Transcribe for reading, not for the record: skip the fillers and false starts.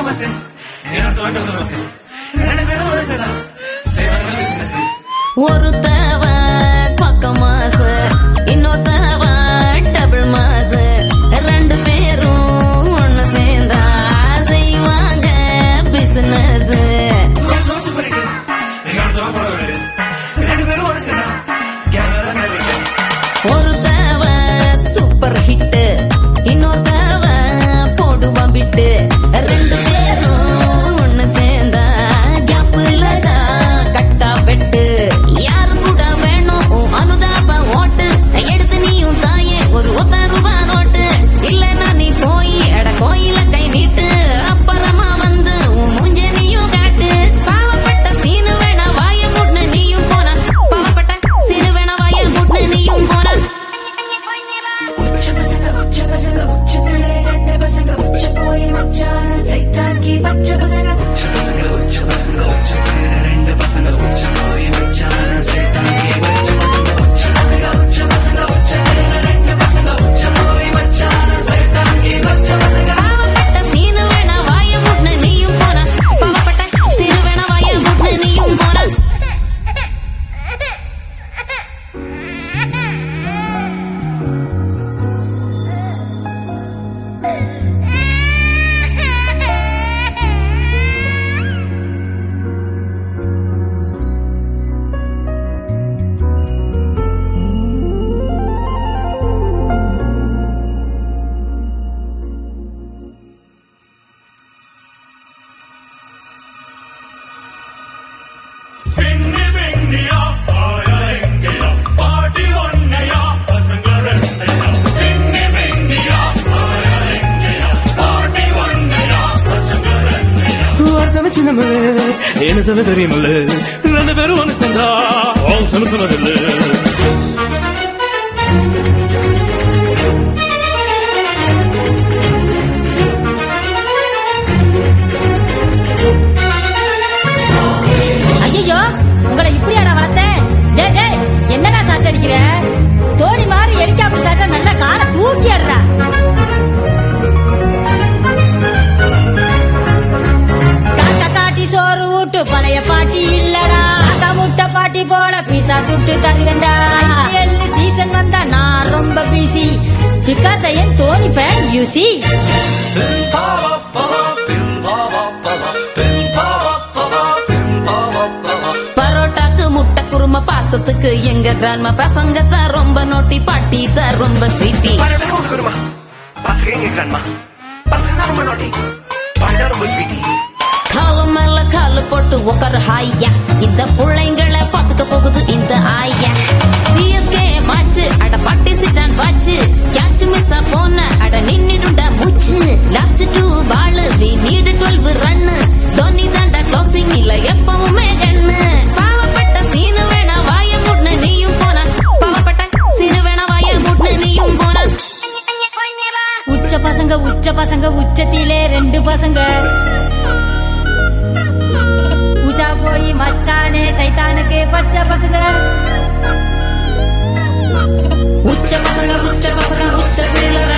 ஒருத்தவ பக்கம் மாசு இன்னொருத்தவ டபுள் மாசு ரெண்டு பேரும் ஒண்ணு சேர்ந்தா செய்வாங்க பிசினஸ். ஒருத்தவ சூப்பர் ஹிட் இன்னொருத்தவ போடுவான் பிட்டு ரெண்டு பேரும் ஒண்ணு சேர்ந்தா கேப்புல தான் கட்டா வெட்டு. யாரு கூட வேணும் அனுதாப ஓட்டு எடுத்து நீயும் தாயே ஒரு ₹1 நோட்டு இல்லன்னா நீ போய் எட கோயில கை நீட்டு அப்புறமா வந்து உன் மூஞ்ச நீயும் காட்டு. பாவப்பட்ட சீனு வேணா வாய முட்னு நீயும் போனா பாவப்பட்ட சீனு வேணா வாய முட்னு நீயும் போனா. ಏನದನ್ನ தெரியுமில்ல ரெண்டு பேரும் ஒன்று சேர்ந்தா ஆல் சொன்னதில்லை. ஐயோ உங்களை இப்படியாடா வளர்த்தேன். என்னடா சாட்டை அடிக்கிற? தோணி மாதிரி எரிக்காப்பு சாட்டை நல்லா காலை தூக்கி ஆடுறா. சோறு ஊட்டு பழைய பாட்டி இல்லடா முட்டை பாட்டி போல பீசா சுட்டு தருவேண்டா. சீசன் வந்தா நான் ரொம்ப busy because I am Dhoni fan you see. பரோட்டாக்கு முட்டை குருமா பாசத்துக்கு எங்க கிராண்ட்மா பசங்க தான் ரொம்ப நோட்டி பாட்டி தான் ரொம்ப ஸ்வீட்டி. கால மேல கால போட்டு உக்கார ஹாயா இந்த பிள்ளைங்களை பாத்துக்க போகுது இந்த ஆயா. சிஎஸ்கே மாச்சு அட பாட்டி சிட்டான் வாச்சு யாச்சு மிஸ் போன அட நின்னுடுண்டா மூச்சு. Last 2 ball we need 12 run Dhoni தாண்டா க்ளோசிங் இல்ல எப்பவுமே கண்ணு. பாவப்பட்ட சீனு வேணா வாய முட்னு நீயும் போனா பாவப்பட்ட சீனு வேணா வாய முட்னு நீயும் போனா. உச்ச பசங்க உச்சத்திலே 2 பசங்க பூஜா போய் மச்சானே சைத்தானுக்கு பச்சை பசங்க. உச்ச பசங்க உச்சத்தில